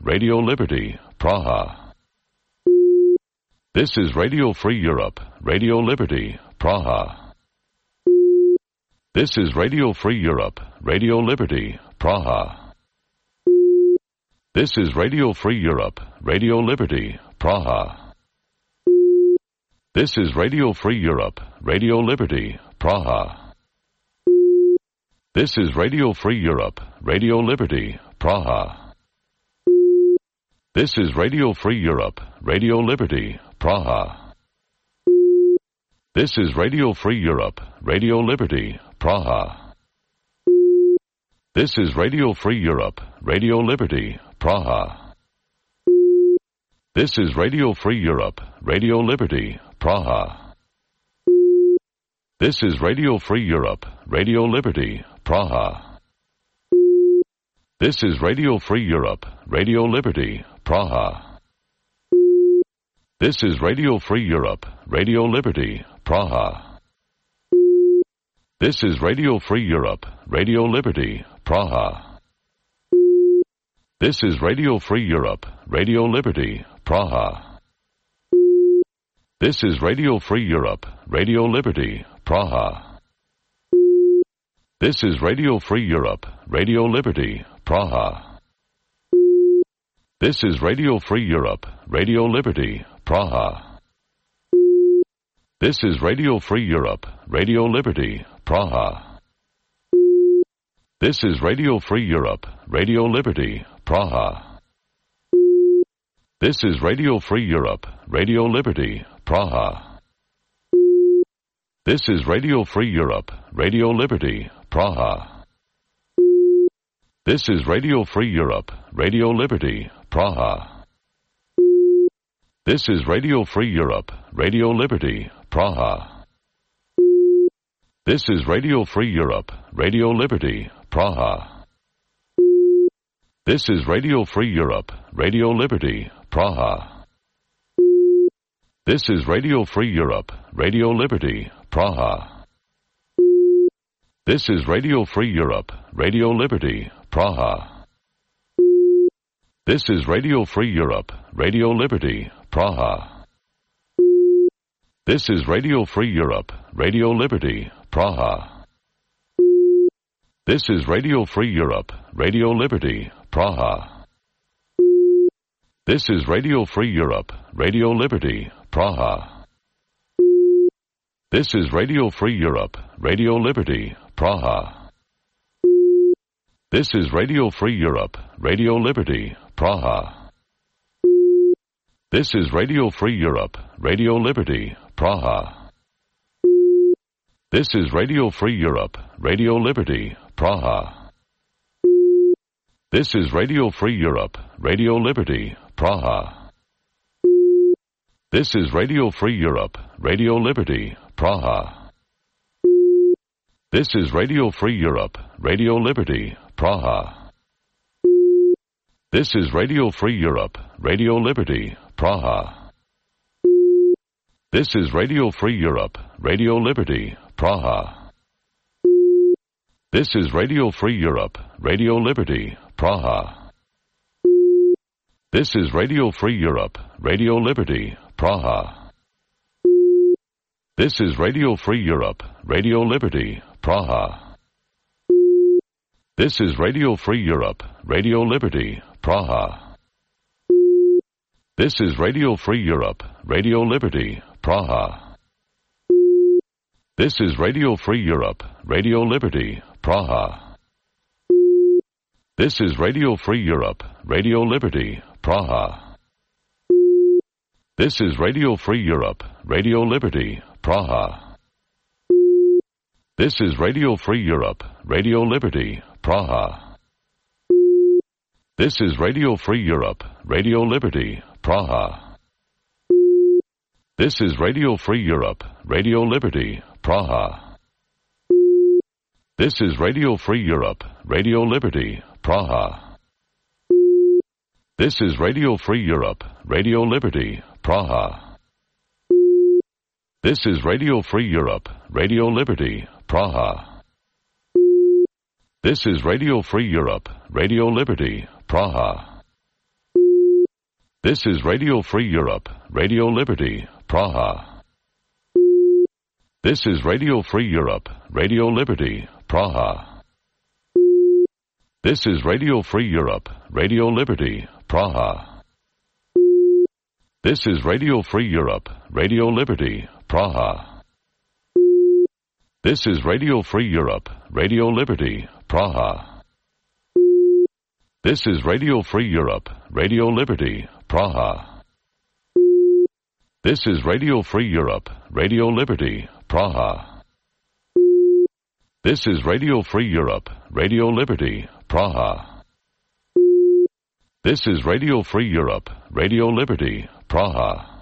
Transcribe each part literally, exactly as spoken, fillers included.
Radio Liberty, Praha. This is Radio Free Europe, Radio Liberty, Praha. This is Radio Free Europe, Radio Liberty, Praha. This is Radio Free Europe, Radio Liberty, Praha. This is Radio Free Europe, Radio Liberty, Praha. This is Radio Free Europe, Radio Liberty, Praha. This is Radio Free Europe, Radio Liberty, Praha. This is Radio Free Europe, Radio Liberty, Praha. This is Radio Free Europe, Radio Liberty, Praha. This is Radio Free Europe, Radio Liberty, Praha. This is Radio Free Europe, Radio Liberty, Praha. This is Radio Free Europe, Radio Liberty, Praha. This is Radio Free Europe, Radio Liberty, Praha. This is Radio Free Europe, Radio Liberty, Praha. This is Radio Free Europe, Radio Liberty, Praha. This is Radio Free Europe, Radio Liberty, Praha. This is Radio Free Europe, Radio Liberty, Praha. This is Radio Free Europe, Radio Liberty, Praha. This is Radio Free Europe, Radio Liberty, Praha. This is Radio Free Europe, Radio Liberty, Praha. This is Radio Free Europe, Radio Liberty, Praha. This is Radio Free Europe, Radio Liberty, Praha. This is Radio Free Europe, Radio Liberty, Praha. This is Radio Free Europe, Radio Liberty, Praha. This is Radio Free Europe, Radio Liberty, Praha. This is Radio Free Europe, Radio Liberty, Praha. This is Radio Free Europe, Radio Liberty, Praha. This is Radio Free Europe, Radio Liberty, Praha. This is Radio Free Europe, Radio Liberty, Praha. This is Radio Free Europe, Radio Liberty, Praha. This is Radio Free Europe, Radio Liberty, Praha. This is Radio Free Europe, Radio Liberty, Praha. This is Radio Free Europe, Radio Liberty, Praha. This is Radio Free Europe, Radio Liberty, Praha. This is Radio Free Europe, Radio Liberty, Praha. This is Radio Free Europe, Radio Liberty, Praha. This is Radio Free Europe, Radio Liberty, Praha. This is Radio Free Europe, Radio Liberty, Praha. This is Radio Free Europe, Radio Liberty, Praha. This is Radio Free Europe, Radio Liberty, Praha. This is Radio Free Europe, Radio Liberty, Praha. This is Radio Free Europe, Radio Liberty, Praha. This is Radio Free Europe, Radio Liberty, Praha. This is Radio Free Europe, Radio Liberty, Praha. This is Radio Free Europe, Radio Liberty, Praha. This is Radio Free Europe, Radio Liberty, Praha. This is Radio Free Europe, Radio Liberty, Praha. This is Radio Free Europe, Radio Liberty, Praha. This is Radio Free Europe, Radio Liberty, Praha. This is Radio Free Europe, Radio Liberty, Praha. This is Radio Free Europe, Radio Liberty, Praha. This is Radio Free Europe, Radio Liberty, Praha. This is Radio Free Europe, Radio Liberty, Praha. This is Radio Free Europe, Radio Liberty, Praha. This is Radio Free Europe, Radio Liberty, Praha. This is Radio Free Europe, Radio Liberty, Praha. This is Radio Free Europe, Radio Liberty, Praha. This is Radio Free Europe, Radio Liberty, Praha. This is Radio Free Europe, Radio Liberty, Praha. This is Radio Free Europe, Radio Liberty, Praha. This is Radio Free Europe, Radio Liberty, Praha. This is Radio Free Europe, Radio Liberty, Praha. This is Radio Free Europe, Radio Liberty, Praha. This is Radio Free Europe, Radio Liberty, Praha. This is Radio Free Europe, Radio Liberty, Praha.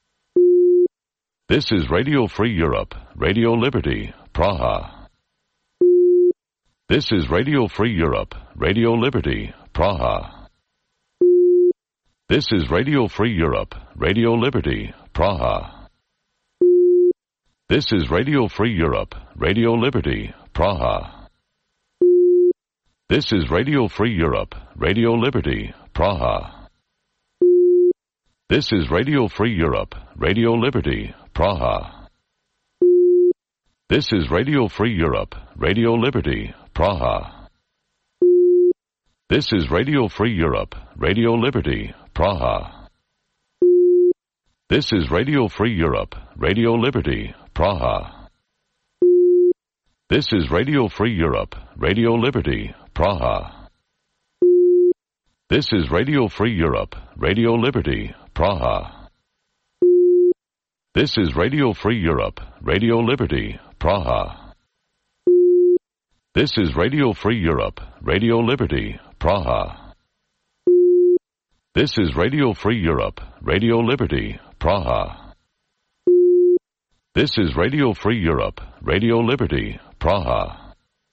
This is Radio Free Europe, Radio Liberty, Praha. This is Radio Free Europe, Radio Liberty, Praha. This is Radio Free Europe, Radio Liberty, Praha. This is Radio Free Europe, Radio Liberty, Praha. This is Radio Free Europe, Radio Liberty, Praha. This is Radio Free Europe, Radio Liberty, Praha. This is Radio Free Europe, Radio Liberty, Praha. This is Radio Free Europe, Radio Liberty, Praha. This is Radio Free Europe, Radio Liberty, Praha. This is Radio Free Europe, Radio Liberty, Praha. This is Radio Free Europe, Radio Liberty, Praha. This is Radio Free Europe, Radio Liberty, Praha. This is Radio Free Europe, Radio Liberty, Praha. This is Radio Free Europe, Radio Liberty, Praha. This is Radio Free Europe, Radio Liberty, Praha.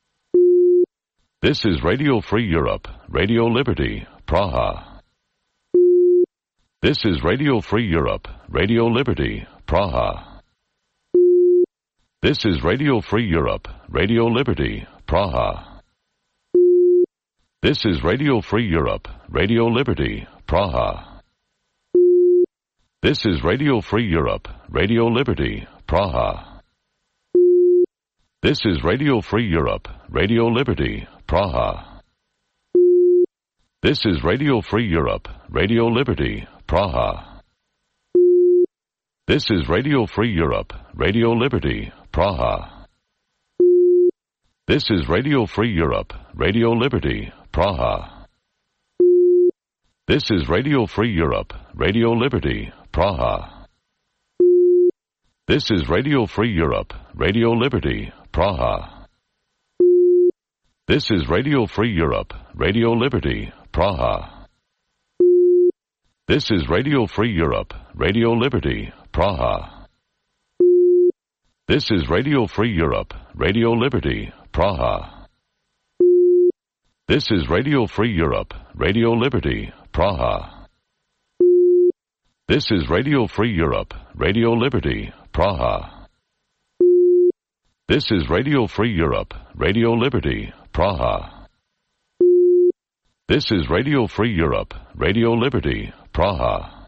This is Radio Free Europe, Radio Liberty, Praha. This is Radio Free Europe, Radio Liberty, Praha. This is Radio Free Europe, Radio Liberty, Praha. This is Radio Free Europe, Radio Liberty, Praha. This is Radio Free Europe, Radio Liberty, Praha. This is Radio Free Europe, Radio Liberty, Praha. This is Radio Free Europe, Radio Liberty, Praha. This is Radio Free Europe, Radio Liberty, Praha. This is Radio Free Europe, Radio Liberty, Praha. This is Radio Free Europe, Radio Liberty, Praha. This is Radio Free Europe, Radio Liberty, Praha. This is Radio Free Europe, Radio Liberty, Praha. This is Radio Free Europe, Radio Liberty, Praha. This is Radio Free Europe, Radio Liberty, Praha. This is Radio Free Europe, Radio Liberty, Praha. This is Radio Free Europe, Radio Liberty, Praha. This is Radio Free Europe, Radio Liberty, Praha. This is Radio Free Europe, Radio Liberty, Praha.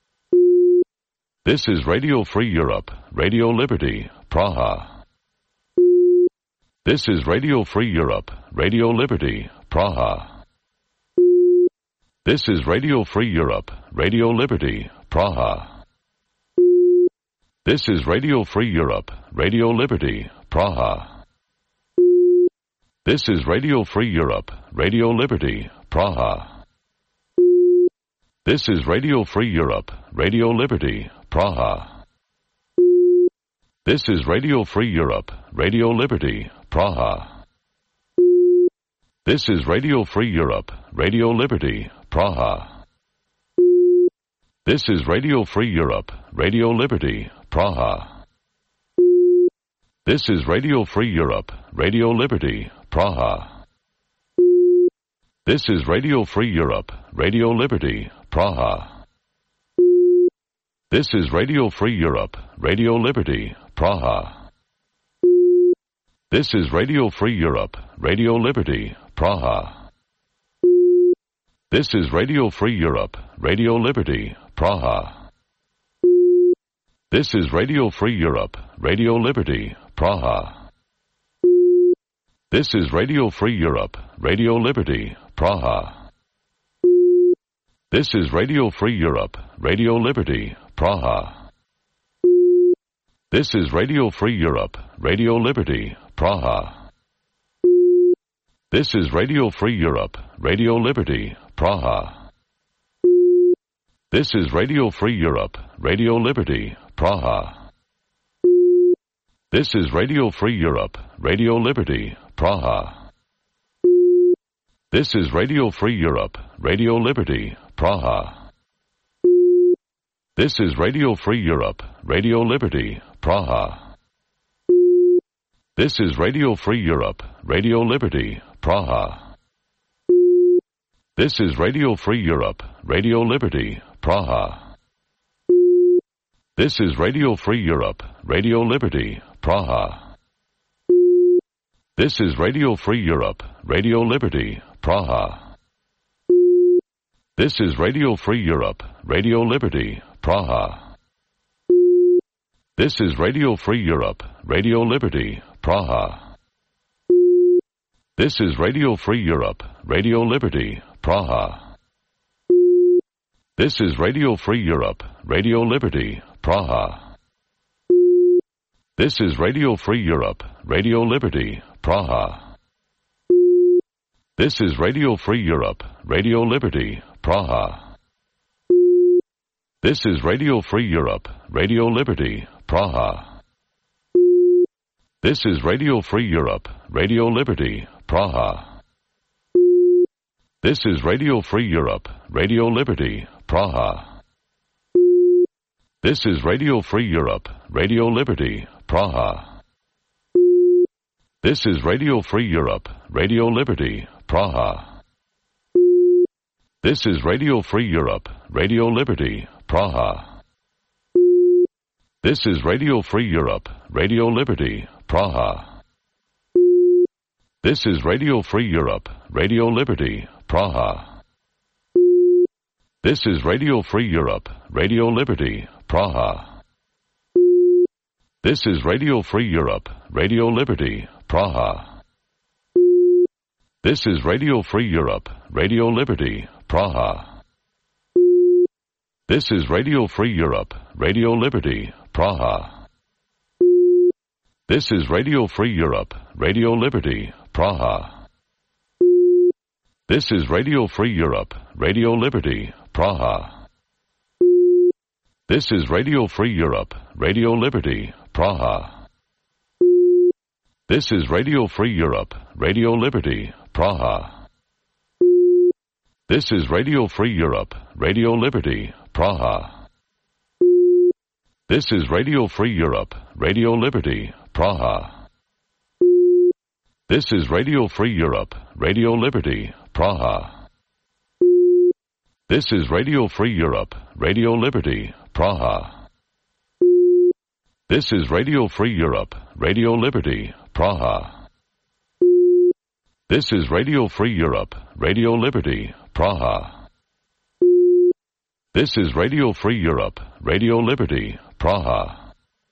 This is Radio Free Europe, Radio Liberty, Praha. This is Radio Free Europe, Radio Liberty, Praha. This is Radio Free Europe, Radio Liberty, Praha. This is Radio Free Europe, Radio Liberty, Praha. This is Radio Free Europe, Radio Liberty, Praha. This is Radio Free Europe, Radio Liberty, Praha. This is Radio Free Europe, Radio Liberty, Praha. This is Radio Free Europe, Radio Liberty, Praha. This is Radio Free Europe, Radio Liberty, Praha. This is Radio Free Europe, Radio Liberty, Praha. This is Radio Free Europe, Radio Liberty, Praha. This is Radio Free Europe, Radio Liberty, Praha. This is Radio Free Europe, Radio Liberty, Praha. This is Radio Free Europe, Radio Liberty, Praha. This is Radio Free Europe, Radio Liberty, Praha. This is Radio Free Europe, Radio Liberty, Praha. This is Radio Free Europe, Radio Liberty, Praha. This is Radio Free Europe, Radio Liberty, Praha. This is Radio Free Europe, Radio Liberty, Praha. This is Radio Free Europe, Radio Liberty, Praha. This is Radio Free Europe, Radio Liberty, Praha. This is Radio Free Europe, Radio Liberty, Praha. This is Radio Free Europe, Radio Liberty, Praha. This is Radio Free Europe, Radio Liberty, Praha. This is Radio Free Europe, Radio Liberty, Praha. This is Radio Free Europe, Radio Liberty, Praha. This is Radio Free Europe, Radio Liberty, Praha. This is Radio Free Europe, Radio Liberty, Praha. This is Radio Free Europe, Radio Liberty, Praha. This is Radio Free Europe, Radio Liberty, Praha. This is Radio Free Europe, Radio Liberty, Praha. This is Radio Free Europe, Radio Liberty, Praha. This is Radio Free Europe, Radio Liberty, Praha. This is Radio Free Europe, Radio Liberty, Praha. This is Radio Free Europe, Radio Liberty, Praha. This is Radio Free Europe, Radio Liberty, Praha. This is Radio Free Europe, Radio Liberty, Praha. This is Radio Free Europe, Radio Liberty, Praha. This is Radio Free Europe, Radio Liberty, Praha. This is Radio Free Europe, Radio Liberty, Praha. This is Radio Free Europe, Radio Liberty, Praha. This is Radio Free Europe, Radio Liberty, Praha. This is Radio Free Europe, Radio Liberty, Praha. This is Radio Free Europe, Radio Liberty, Praha. This is Radio Free Europe, Radio Liberty, Praha. This is Radio Free Europe, Radio Liberty, Praha. This is Radio Free Europe, Radio Liberty, Praha. This is Radio Free Europe, Radio Liberty, Praha. This is Radio Free Europe, Radio Liberty, Praha. This is Radio Free Europe, Radio Liberty, Praha. This is Radio Free Europe, Radio Liberty, Praha. This is Radio Free Europe, Radio Liberty, Praha. This is Radio Free Europe, Radio Liberty, Praha. This is Radio Free Europe, Radio Liberty, Praha. This is Radio Free Europe, Radio Liberty, Praha. This is Radio Free Europe, Radio Liberty, Praha.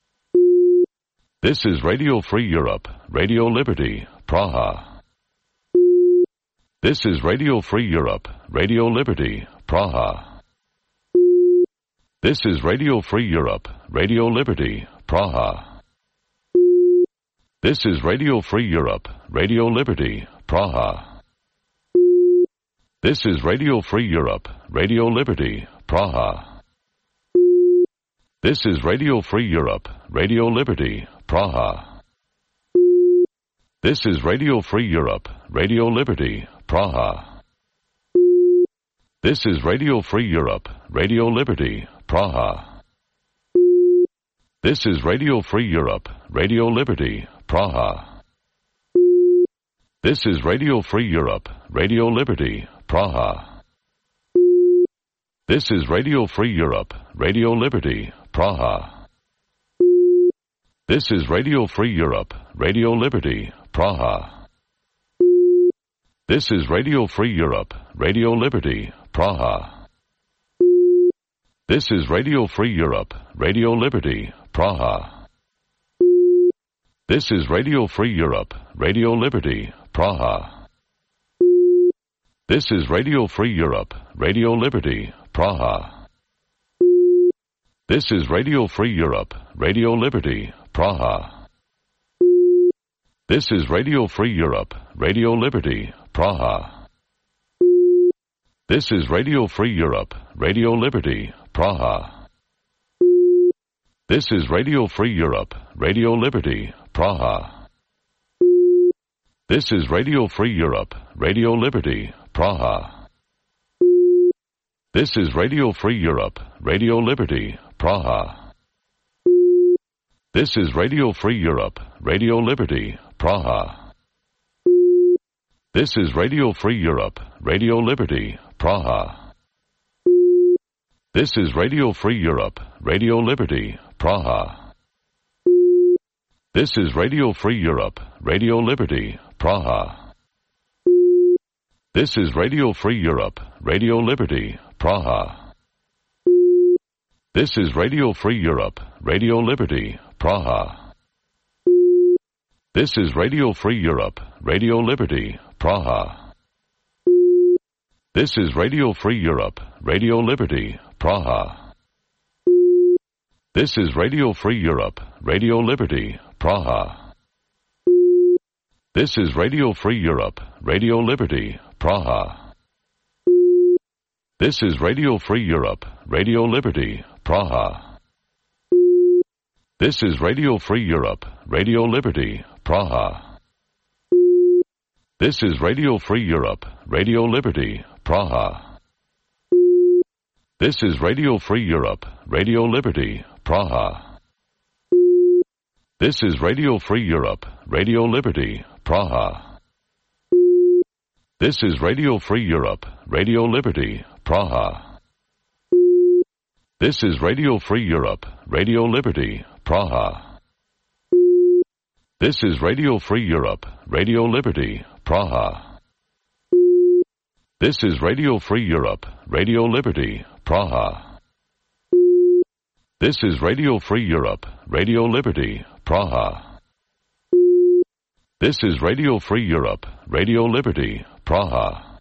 This is Radio Free Europe, Radio Liberty, Praha. This is Radio Free Europe, Radio Liberty, Praha. This is Radio Free Europe, Radio Liberty, Praha. This is Radio Free Europe, Radio Liberty, Praha. This is Radio Free Europe, Radio Liberty, Praha. This is Radio Free Europe, Radio Liberty, Praha. This is Radio Free Europe, Radio Liberty, Praha. This is Radio Free Europe, Radio Liberty, Praha. This is Radio Free Europe, Radio Liberty, Praha. This is Radio Free Europe, Radio Liberty, Praha. This is Radio Free Europe, Radio Liberty, Praha. This is Radio Free Europe, Radio Liberty, Praha. This is Radio Free Europe, Radio Liberty, Praha. This is Radio Free Europe, Radio Liberty, Praha. This is Radio Free Europe, Radio Liberty, Praha. This is Radio Free Europe, Radio Liberty, Praha. This is Radio Free Europe, Radio Liberty, Praha. This is Radio Free Europe, Radio Liberty, Praha. This is Radio Free Europe, Radio Liberty, Praha. This is Radio Free Europe, Radio Liberty, Praha. This is Radio Free Europe, Radio Liberty, Praha. This is Radio Free Europe, Radio Liberty, Praha. This is Radio Free Europe, Radio Liberty, Praha. This is Radio Free Europe, Radio Liberty, Praha. This is Radio Free Europe, Radio Liberty, Praha. This is Radio Free Europe, Radio Liberty, Praha. This is Radio Free Europe, Radio Liberty, Praha. This is Radio Free Europe, Radio Liberty, Praha. This is Radio Free Europe, Radio Liberty, Praha. This is Radio Free Europe, Radio Liberty, Praha. This is Radio Free Europe, Radio Liberty, Praha. This is Radio Free Europe, Radio Liberty, Praha. This is Radio Free Europe, Radio Liberty, Praha. This is Radio Free Europe, Radio Liberty, Praha. This is Radio Free Europe, Radio Liberty, Praha. This is Radio Free Europe, Radio Liberty, Praha. This is Radio Free Europe, Radio Liberty, Praha. This is Radio Free Europe, Radio Liberty, Praha. This is Radio Free Europe, Radio Liberty, Praha. This is Radio Free Europe, Radio Liberty, Praha. This is Radio Free Europe, Radio Liberty, Praha. This is Radio Free Europe, Radio Liberty, Praha. This is Radio Free Europe, Radio Liberty, Praha.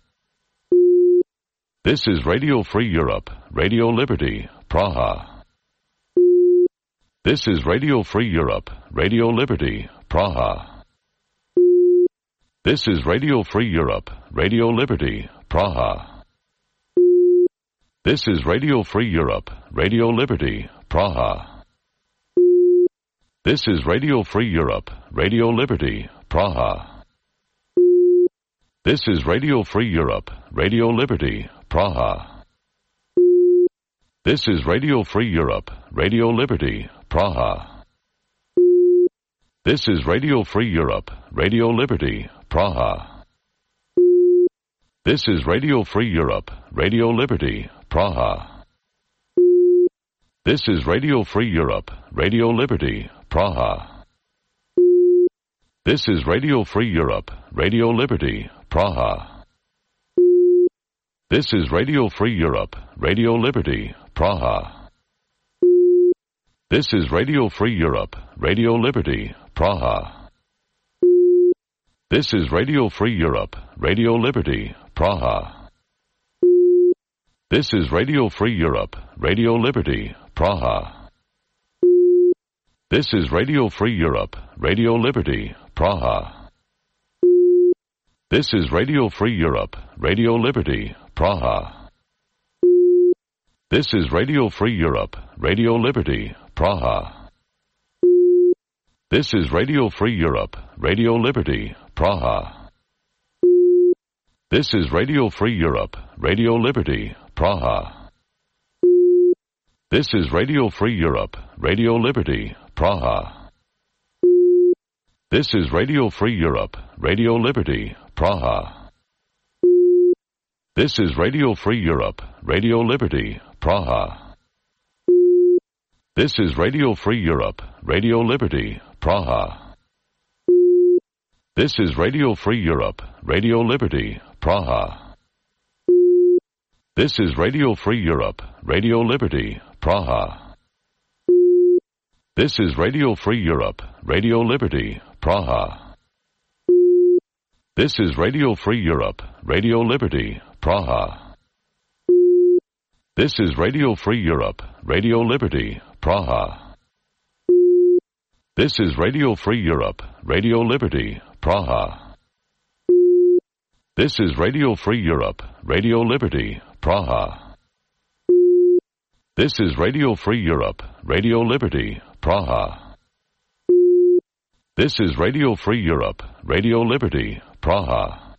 This is Radio Free Europe, Radio Liberty, Praha. This is Radio Free Europe, Radio Liberty, Praha. This is Radio Free Europe, Radio Liberty, Praha. This is Radio Free Europe, Radio Liberty, Praha. This is Radio Free Europe, Radio Liberty, Praha. This is Radio Free Europe, Radio Liberty, Praha. This is Radio Free Europe, Radio Liberty, Praha. This is Radio Free Europe, Radio Liberty, Praha. This is Radio Free Europe, Radio Liberty, Praha. This is Radio Free Europe, Radio Liberty, Praha. This is Radio Free Europe, Radio Liberty, Praha. This is Radio Free Europe, Radio Liberty, Praha. This is Radio Free Europe, Radio Liberty, Praha. This is Radio Free Europe, Radio Liberty, Praha. This is Radio Free Europe, Radio Liberty, Praha. This is Radio Free Europe, Radio Liberty, Praha. This is Radio Free Europe, Radio Liberty, Praha. This is Radio Free Europe, Radio Liberty, Praha. This is Radio Free Europe, Radio Liberty, Praha. This is Radio Free Europe, Radio Liberty, Praha. This is Radio Free Europe, Radio Liberty, Praha. This is Radio Free Europe, Radio Liberty, Praha. This is Radio Free Europe, Radio Liberty, Praha. This is Radio Free Europe, Radio Liberty, Praha. This is Radio Free Europe, Radio Liberty, Praha. This is Radio Free Europe, Radio Liberty, Praha. This is Radio Free Europe, Radio Liberty, Praha. This is Radio Free Europe, Radio Liberty, Praha. This is Radio Free Europe, Radio Liberty, Praha. This is Radio Free Europe, Radio Liberty, Praha. This is Radio Free Europe, Radio Liberty, Praha. This is Radio Free Europe, Radio Liberty, Praha. This is Radio Free Europe, Radio Liberty, Praha.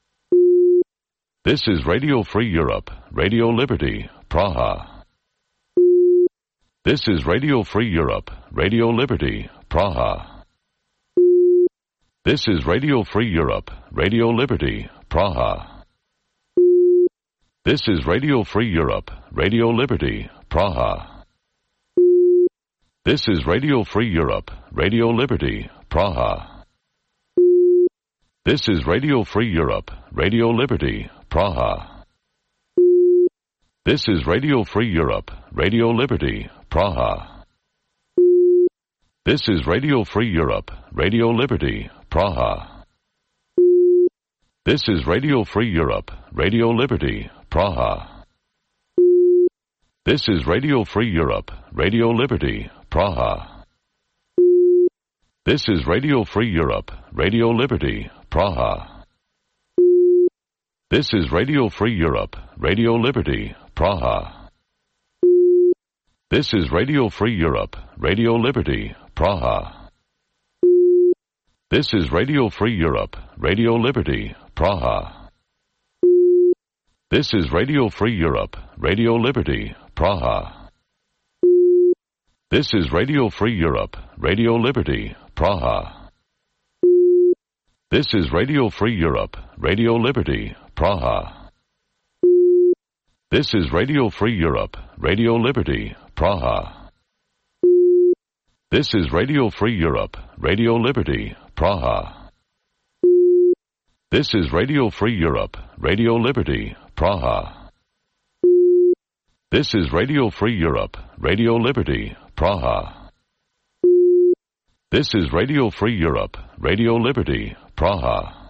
This is Radio Free Europe, Radio Liberty, Praha. This is Radio Free Europe, Radio Liberty, Praha. This is Radio Free Europe, Radio Liberty, Praha. This is Radio Free Europe, Radio Liberty, Praha. This is Radio Free Europe, Radio Liberty, Praha. This is Radio Free Europe, Radio Liberty, Praha. This is Radio Free Europe, Radio Liberty, Praha. This is Radio Free Europe, Radio Liberty, Praha. This is Radio Free Europe, Radio Liberty, Praha. This is Radio Free Europe, Radio Liberty, Praha. This is Radio Free Europe, Radio Liberty, Praha. This is Radio Free Europe, Radio Liberty, Praha. This is Radio Free Europe, Radio Liberty, Praha. This is Radio Free Europe, Radio Liberty, Praha. This is Radio Free Europe, Radio Liberty, Praha. This is Radio Free Europe, Radio Liberty, Praha. This is Radio Free Europe, Radio Liberty, Praha. This is Radio Free Europe, Radio Liberty, Praha. This is Radio Free Europe, Radio Liberty, Praha. This is Radio Free Europe, Radio Liberty, Praha. This is Radio Free Europe, Radio Liberty, Praha. This is Radio Free Europe, Radio Liberty, Praha.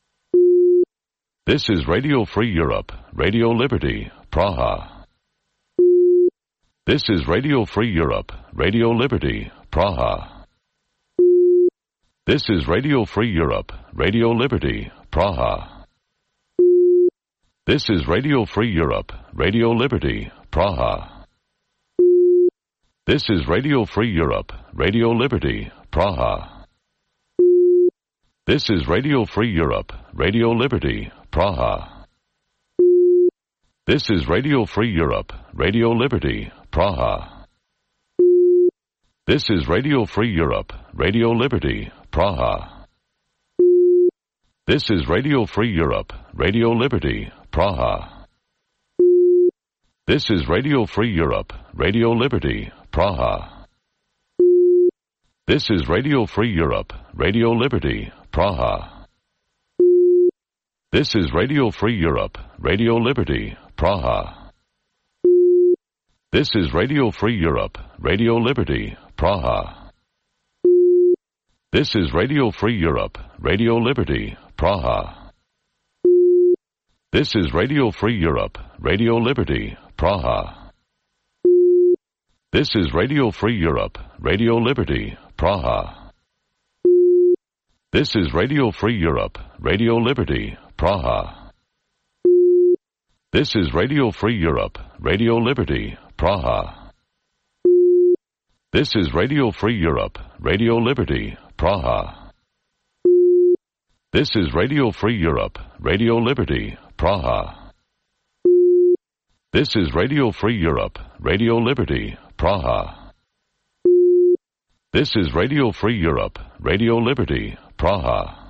This is Radio Free Europe, Radio Liberty, Praha. This is Radio Free Europe, Radio Liberty, Praha. This is Radio Free Europe, Radio Liberty, Praha. This is Radio Free Europe, Radio Liberty, Praha. This is Radio Free Europe, Radio Liberty, Praha. This is Radio Free Europe, Radio Liberty, Praha. This is Radio Free Europe, Radio Liberty, Praha. This is Radio Free Europe, Radio Liberty, Praha. This is Radio Free Europe, Radio Liberty, Praha. This is Radio Free Europe, Radio Liberty, Praha. This is Radio Free Europe, Radio Liberty, Praha. This is Radio Free Europe, Radio Liberty, Praha. This is Radio Free Europe, Radio Liberty, Praha. This is Radio Free Europe, Radio Liberty, Praha. This is Radio Free Europe, Radio Liberty, Praha. This is Radio Free Europe, Radio Liberty, Praha. This is Radio Free Europe, Radio Liberty, Praha. This is Radio Free Europe, Radio Liberty, Praha. This is Radio Free Europe, Radio Liberty, Praha. This is Radio Free Europe, Radio Liberty, Praha. This is Radio Free Europe, Radio Liberty, Praha. This is Radio Free Europe, Radio Liberty, Praha.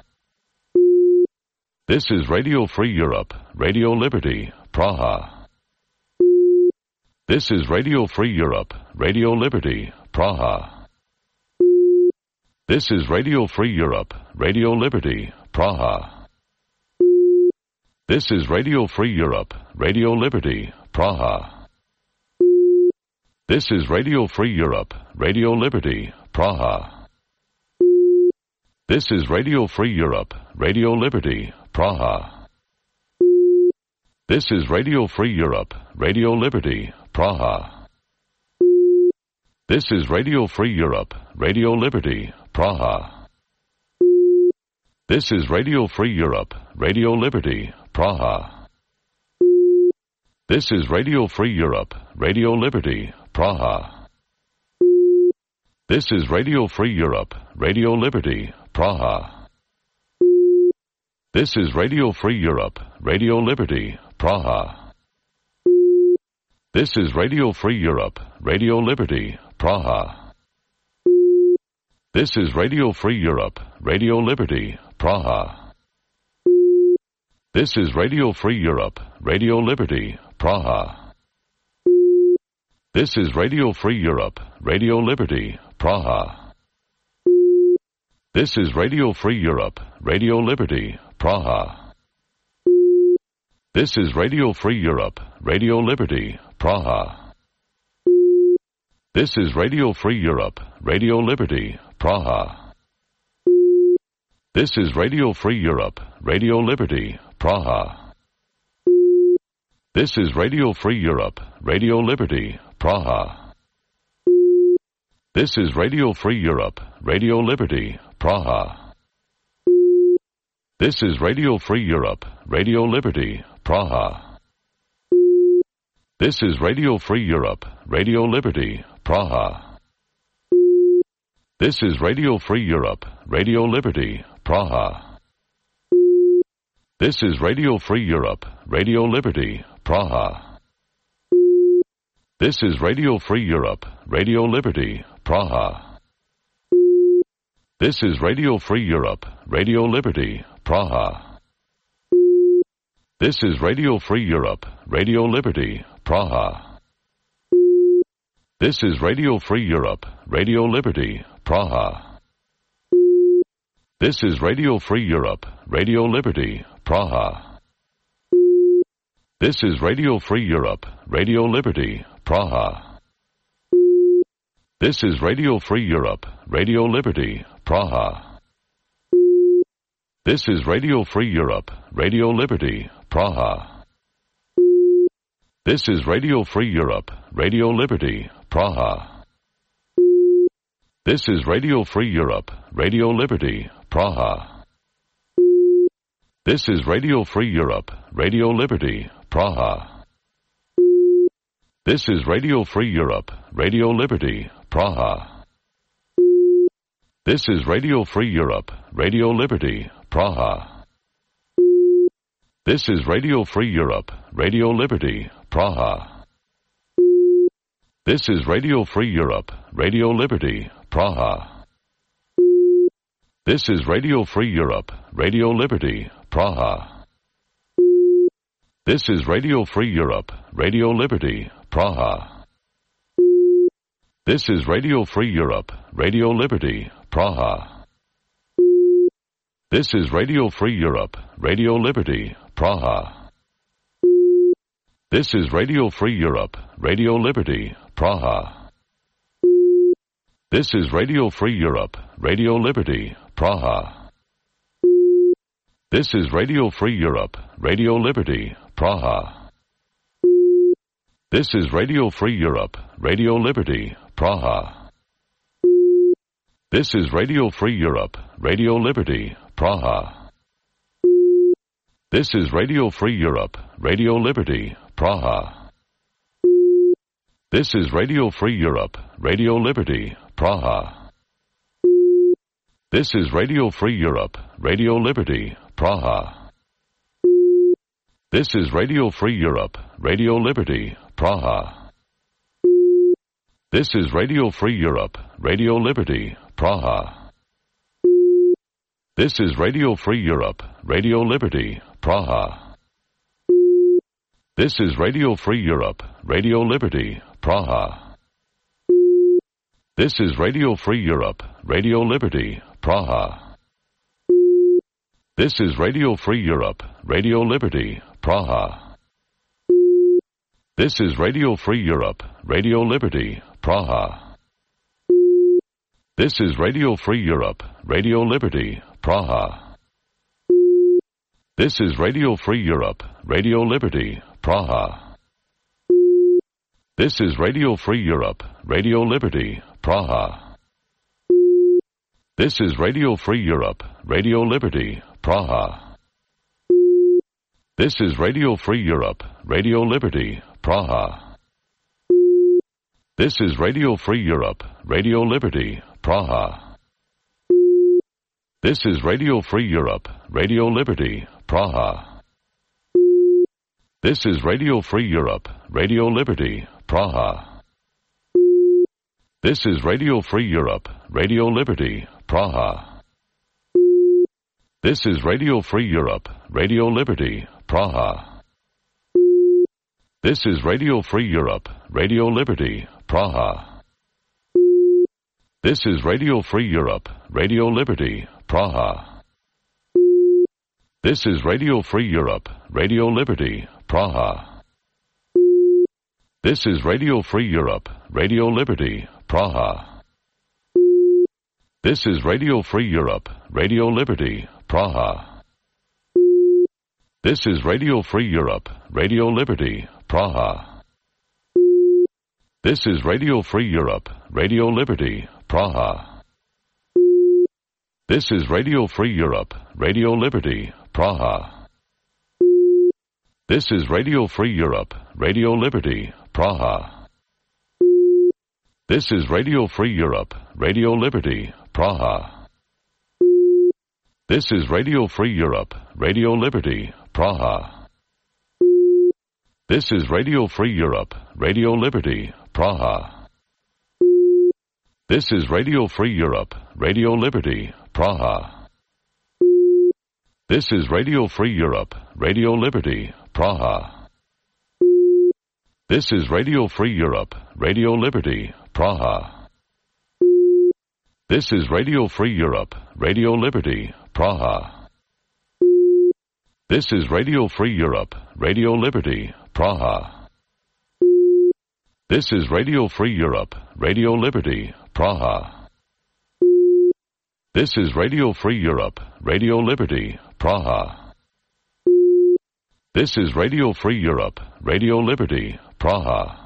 This is Radio Free Europe, Radio Liberty, Praha. This is Radio Free Europe, Radio Liberty, Praha. This is Radio Free Europe, Radio Liberty, Praha. This is Radio Free Europe, Radio Liberty, Praha. This is Radio Free Europe, Radio Liberty, Praha. This is Radio Free Europe, Radio Liberty, Praha. This is Radio Free Europe, Radio Liberty, Praha. This is Radio Free Europe, Radio Liberty, Praha. This is Radio Free Europe, Radio Liberty, Praha. This is Radio Free Europe, Radio Liberty, Praha. This is Radio Free Europe, Radio Liberty, Praha. This is Radio Free Europe, Radio Liberty, Praha. This is Radio Free Europe, Radio Liberty, Praha. This is Radio Free Europe, Radio Liberty, Praha. This is Radio Free Europe, Radio Liberty, Praha. This is Radio Free Europe, Radio Liberty, Praha. This is Radio Free Europe, Radio Liberty, Praha. This is Radio Free Europe, Radio Liberty, Praha. This is Radio Free Europe, Radio Liberty, Praha. This is Radio Free Europe, Radio Liberty, Praha. This is Radio Free Europe, Radio Liberty, Praha. This is Radio Free Europe, Radio Liberty, Praha. This is Radio Free Europe, Radio Liberty, Praha. This is Radio Free Europe, Radio Liberty, Praha. This is Radio Free Europe, Radio Liberty, Praha. This is Radio Free Europe, Radio Liberty, Praha. This is Radio Free Europe, Radio Liberty, Praha. This is Radio Free Europe, Radio Liberty, Praha. This is Radio Free Europe, Radio Liberty, Praha. This is Radio Free Europe, Radio Liberty, Praha. This is Radio Free Europe, Radio Liberty, Praha. This is Radio Free Europe, Radio Liberty, Praha. This is Radio Free Europe, Radio Liberty, Praha. This is Radio Free Europe, Radio Liberty, Praha. This is Radio Free Europe, Radio Liberty, Praha. This is Radio Free Europe, Radio Liberty, Praha. This is Radio Free Europe, Radio Liberty, Praha. This is Radio Free Europe, Radio Liberty, Praha. This is Radio Free Europe, Radio Liberty, Praha. This is Radio Free Europe, Radio Liberty, Praha. This is Radio Free Europe, Radio Liberty, Praha. This is Radio Free Europe, Radio Liberty, Praha. This is Radio Free Europe, Radio Liberty, Praha. This is Radio Free Europe, Radio Liberty, Praha. This is Radio Free Europe, Radio Liberty, Praha. This is Radio Free Europe, Radio Liberty, Praha. This is Radio Free Europe, Radio Liberty, Praha. This is Radio Free Europe, Radio Liberty, Praha. This is Radio Free Europe, Radio Liberty, Praha. This is Radio Free Europe, Radio Liberty, Praha. This is Radio Free Europe, Radio Liberty, Praha. This is Radio Free Europe, Radio Liberty, Praha. This is Radio Free Europe, Radio Liberty, Praha. This is Radio Free Europe, Radio Liberty, Praha. This is Radio Free Europe, Radio Liberty, Praha. This is Radio Free Europe, Radio Liberty, Praha. This is Radio Free Europe, Radio Liberty, Praha. This is Radio Free Europe, Radio Liberty, Praha. This is Radio Free Europe, Radio Liberty, Praha. This is Radio Free Europe, Radio Liberty, Praha. This is Radio Free Europe, Radio Liberty, Praha. This is Radio Free Europe, Radio Liberty, Praha. This is Radio Free Europe, Radio Liberty, Praha. This is Radio Free Europe, Radio Liberty, Praha. This is Radio Free Europe, Radio Liberty, Praha. This is Radio Free Europe, Radio Liberty, Praha. This is Radio Free Europe, Radio Liberty, Praha. This is Radio Free Europe, Radio Liberty, Praha. This is Radio Free Europe, Radio Liberty, Praha. This is Radio Free Europe, Radio Liberty, Praha. This is Radio Free Europe, Radio Liberty, Praha. This is Radio Free Europe, Radio Liberty, Praha. This is Radio Free Europe, Radio Liberty, Praha. This is Radio Free Europe, Radio Liberty, Praha. This is Radio Free Europe, Radio Liberty, Praha. This is Radio Free Europe, Radio Liberty, Praha. This is Radio Free Europe, Radio Liberty, Praha. This is Radio Free Europe, Radio Liberty, Praha. This is Radio Free Europe, Radio Liberty, Praha. This is Radio Free Europe, Radio Liberty, Praha. This is Radio Free Europe, Radio Liberty, Praha. This is Radio Free Europe, Radio Liberty, Praha. This is Radio Free Europe, Radio Liberty, Praha. This is Radio Free Europe, Radio Liberty, Praha. This is Radio Free Europe, Radio Liberty, Praha. This is Radio Free Europe, Radio Liberty, Praha. This is Radio Free Europe, Radio Liberty, Praha. This is Radio Free Europe, Radio Liberty, Praha. This is Radio Free Europe, Radio Liberty, Praha. This is Radio Free Europe, Radio Liberty, Praha.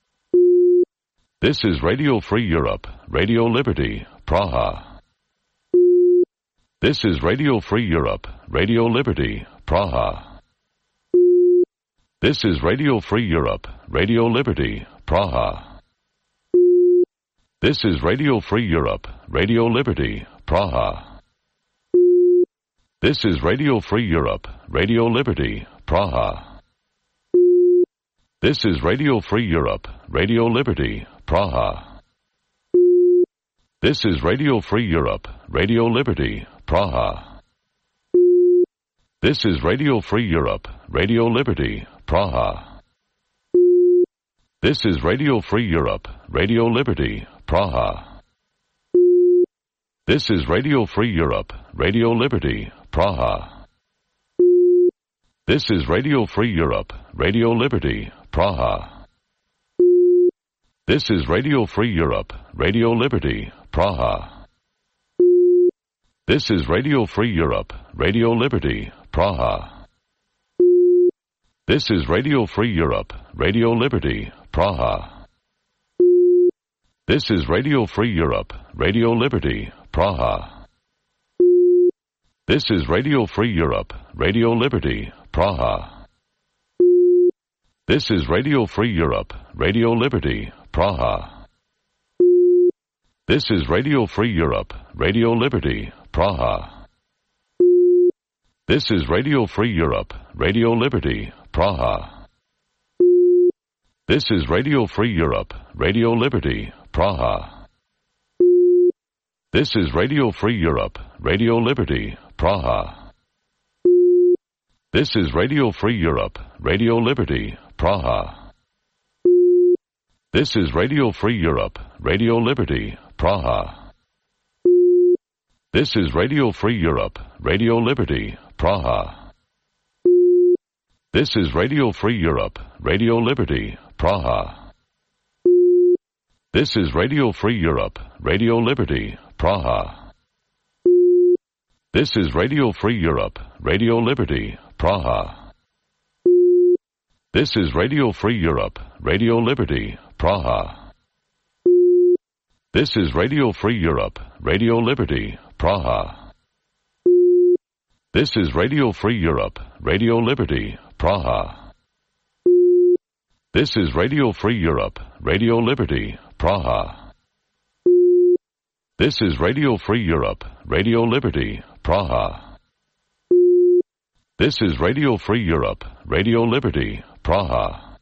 This is Radio Free Europe, Radio Liberty, Praha. This is Radio Free Europe, Radio Liberty, Praha. This is Radio Free Europe, Radio Liberty, Praha. This is Radio Free Europe, Radio Liberty, Praha. This is Radio Free Europe, Radio Liberty, Praha. This is Radio Free Europe, Radio Liberty, Praha. This is Radio Free Europe, Radio Liberty, Praha. This is Radio Free Europe, Radio Liberty, Praha. This is Radio Free Europe, Radio Liberty, Praha. This is Radio Free Europe, Radio Liberty, Praha. This is Radio Free Europe, Radio Liberty, Praha. This is Radio Free Europe, Radio Liberty, Praha. This is Radio Free Europe, Radio Liberty, Praha. This is Radio Free Europe, Radio Liberty, Praha. This is Radio Free Europe, Radio Liberty, Praha. This is Radio Free Europe, Radio Liberty, Praha. This is Radio Free Europe, Radio Liberty, Praha. This is Radio Free Europe, Radio Liberty, Praha. This is Radio Free Europe, Radio Liberty, Praha. This is Radio Free Europe, Radio Liberty, Praha. This is Radio Free Europe, Radio Liberty, Praha. This is Radio Free Europe, Radio Liberty, Praha. This is Radio Free Europe, Radio Liberty, Praha. This is Radio Free Europe, Radio Liberty, Praha. This is Radio Free Europe, Radio Liberty, Praha. This is Radio Free Europe, Radio Liberty, Praha. This is Radio Free Europe, Radio Liberty, Praha. This is Radio Free Europe, Radio Liberty, Praha. This is Radio Free Europe, Radio Liberty, Praha. This is Radio Free Europe, Radio Liberty, Praha. This is Radio Free Europe, Radio Liberty, Praha. This is Radio Free Europe, Radio Liberty, Praha. This is Radio Free Europe, Radio Liberty, Praha.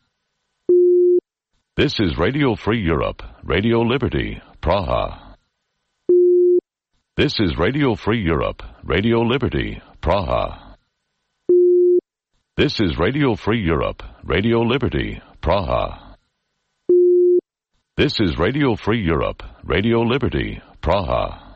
This is Radio Free Europe, Radio Liberty, Praha. This is Radio Free Europe, Radio Liberty, Praha. This is Radio Free Europe, Radio Liberty, Praha. This is Radio Free Europe, Radio Liberty, Praha.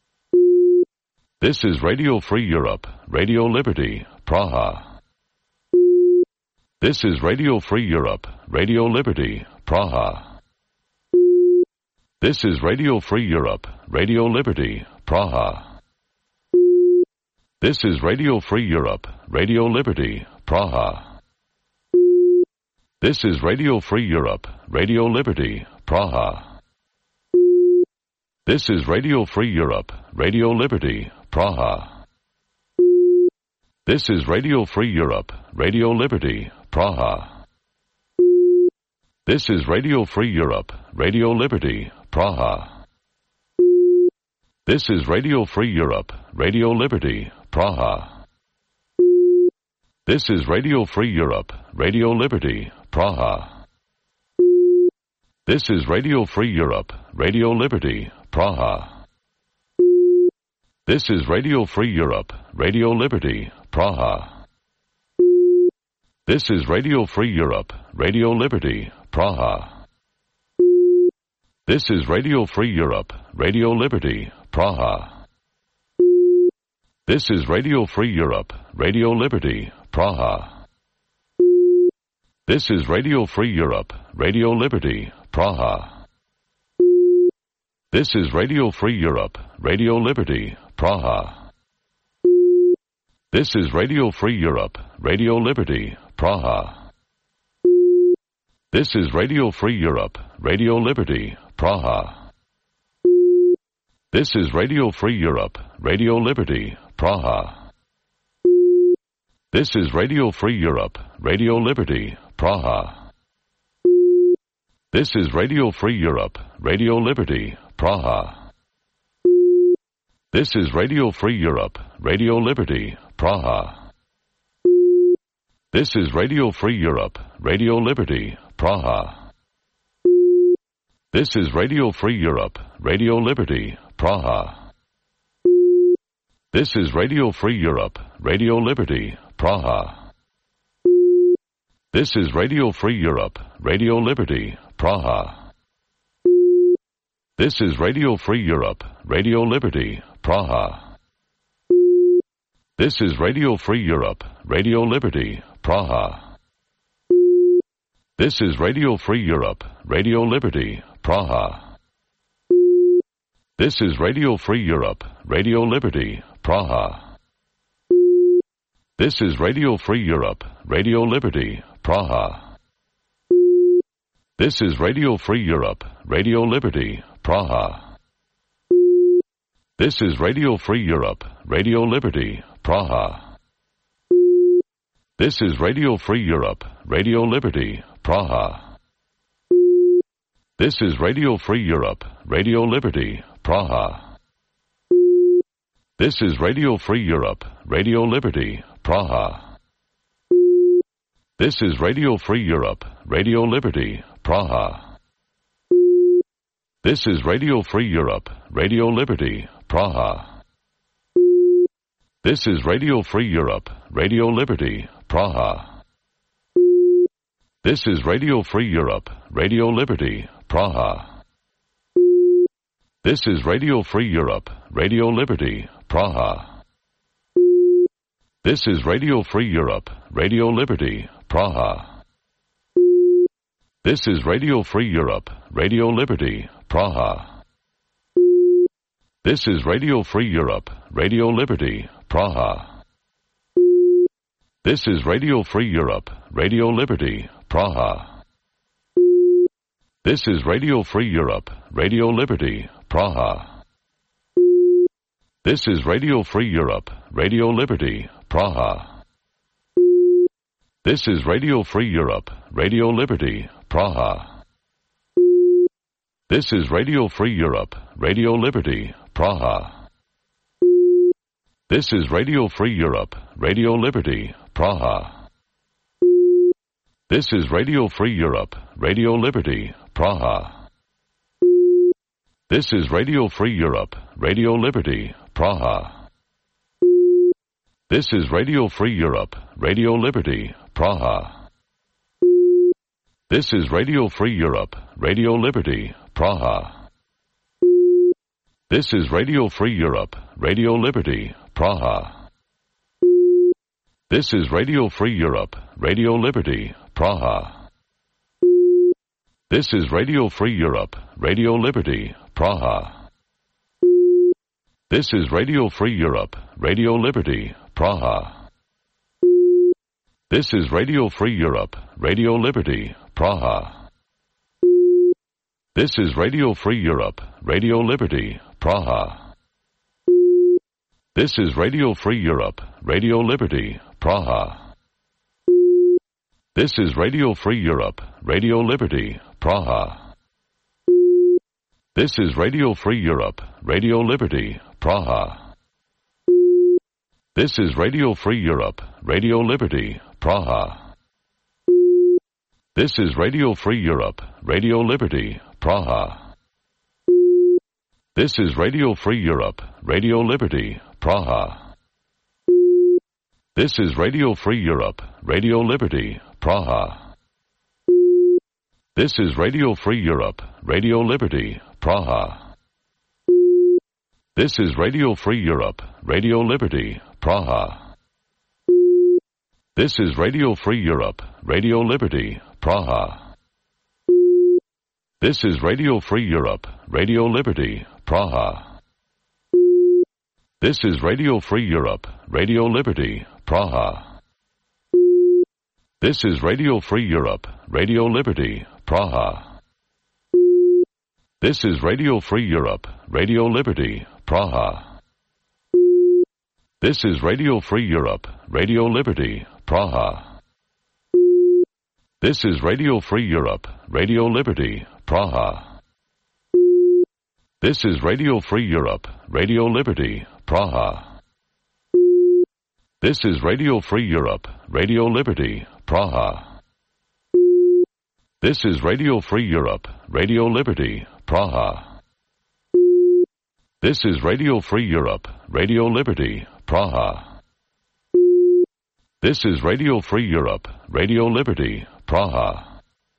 This is Radio Free Europe, Radio Liberty, Praha. This is Radio Free Europe, Radio Liberty, Praha. This is Radio Free Europe, Radio Liberty, Praha. This is Radio Free Europe, Radio Liberty, Praha. This is Radio Free Europe, Radio Liberty, Praha. This is Radio Free Europe, Radio Liberty, Praha. This is Radio Free Europe, Radio Liberty, Praha. This is Radio Free Europe, Radio Liberty, Praha. This is Radio Free Europe, Radio Liberty, Praha. This is Radio Free Europe, Radio Liberty, Praha. This is Radio Free Europe, Radio Liberty, Praha. This is Radio Free Europe, Radio Liberty, Praha. This is Radio Free Europe, Radio Liberty, Praha. This is Radio Free Europe, Radio Liberty, Praha. This is Radio Free Europe, Radio Liberty, Praha. This is Radio Free Europe, Radio Liberty, Praha. This is Radio Free Europe, Radio Liberty, Praha. This is Radio Free Europe, Radio Liberty, Praha. This is Radio Free Europe, Radio Liberty, Praha. This is Radio Free Europe, Radio Liberty, Praha. This is Radio Free Europe, Radio Liberty, Praha. This is Radio Free Europe, Radio Liberty, Praha. This is Radio Free Europe, Radio Liberty, Praha. This is Radio Free Europe, Radio Liberty, Praha. This is Radio Free Europe, Radio Liberty, Praha. This is Radio Free Europe, Radio Liberty, Praha. This is Radio Free Europe, Radio Liberty, Praha. This is Radio Free Europe, Radio Liberty, Praha. This is Radio Free Europe, Radio Liberty, Praha. This is Radio Free Europe, Radio Liberty, Praha. This is Radio Free Europe, Radio Liberty, Praha. This is Radio Free Europe, Radio Liberty, Praha. This is Radio Free Europe, Radio Liberty, Praha. This is Radio Free Europe, Radio Liberty, Praha. This is Radio Free Europe, Radio Liberty, Praha. This is Radio Free Europe, Radio Liberty, Praha. This is Radio Free Europe, Radio Liberty, Praha. This is Radio Free Europe, Radio Liberty, Praha. This is Radio Free Europe, Radio Liberty, Praha. This is Radio Free Europe, Radio Liberty, Praha. This is Radio Free Europe, Radio Liberty, Praha. This is Radio Free Europe, Radio Liberty, Praha. This is Radio Free Europe, Radio Liberty, Praha. This is Radio Free Europe, Radio Liberty, Praha. This is Radio Free Europe, Radio Liberty, Praha. This is Radio Free Europe, Radio Liberty, Praha. This is Radio Free Europe, Radio Liberty, Praha. This is Radio Free Europe, Radio Liberty, Praha. This is Radio Free Europe, Radio Liberty, Praha. This is Radio Free Europe, Radio Liberty, Praha. This is Radio Free Europe, Radio Liberty, Praha. This is Radio Free Europe, Radio Liberty, Praha. This is Radio Free Europe, Radio Liberty, Praha. This is Radio Free Europe, Radio Liberty, Praha. This is Radio Free Europe, Radio Liberty, Praha. This is Radio Free Europe, Radio Liberty, Praha. This is Radio Free Europe, Radio Liberty, Praha. This is Radio Free Europe, Radio Liberty, Praha. This is Radio Free Europe, Radio Liberty, Praha. This is Radio Free Europe, Radio Liberty, Praha. This is Radio Free Europe, Radio Liberty, Praha. This is Radio Free Europe, Radio Liberty, Praha. This is Radio Free Europe, Radio Liberty, Praha. This is Radio Free Europe, Radio Liberty, Praha. This is Radio Free Europe, Radio Liberty, Praha. This is Radio Free Europe, Radio Liberty, Praha. This is Radio Free Europe, Radio Liberty, Praha. This is Radio Free Europe, Radio Liberty, Praha. This is Radio Free Europe, Radio Liberty, Praha. This is Radio Free Europe, Radio Liberty, Praha. This is Radio Free Europe, Radio Liberty, Praha. This is Radio Free Europe, Radio Liberty, Praha. This is Radio Free Europe, Radio Liberty, Praha. This is Radio Free Europe, Radio Liberty, Praha. This is Radio Free Europe, Radio Liberty, Praha. This is Radio Free Europe, Radio Liberty, Praha. This is Radio Free Europe, Radio Liberty, Praha. This is Radio Free Europe, Radio Liberty, Praha. This is Radio Free Europe, Radio Liberty, Praha. This is Radio Free Europe, Radio Liberty, Praha. This is Radio Free Europe, Radio Liberty, Praha. This is Radio Free Europe, Radio Liberty, Praha.